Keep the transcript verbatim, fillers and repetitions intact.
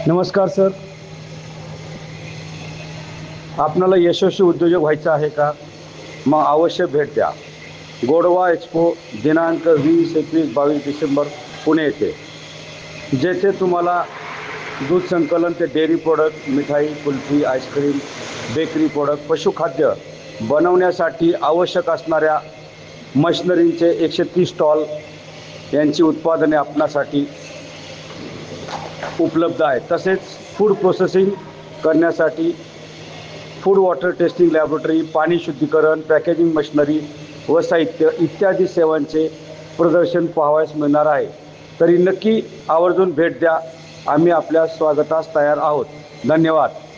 नमस्कार सर. आपणाला यशस्वी उद्योजक व्हायचं आहे का? मग अवश्य भेट द्या. गोडवा एक्सपो दिनांक वीस एकवीस बावीस डिसेंबर पुणे येथे, जेथे तुम्हाला दूध संकलन ते डेअरी प्रोडक्ट, मिठाई, कुल्फी, आईस्क्रीम, बेकरी प्रोडक्ट, पशुखाद्य बनवण्यासाठी आवश्यक असणाऱ्या मशिनरींचे एकशे तीस स्टॉल यांची उत्पादने आपणासाठी उपलब्ध आहे. तसेच फूड प्रोसेसिंग करण्यासाठी फूड वॉटर टेस्टिंग लॅबोरेटरी, पाणी शुद्धीकरण, पॅकेजिंग मशिनरी व साहित्य इत्यादी सेवांचे प्रदर्शन पाहावयास मिळणार आहे. तरी नक्की आवर्जून भेट द्या. आम्ही आपल्या स्वागतास तयार आहोत. धन्यवाद.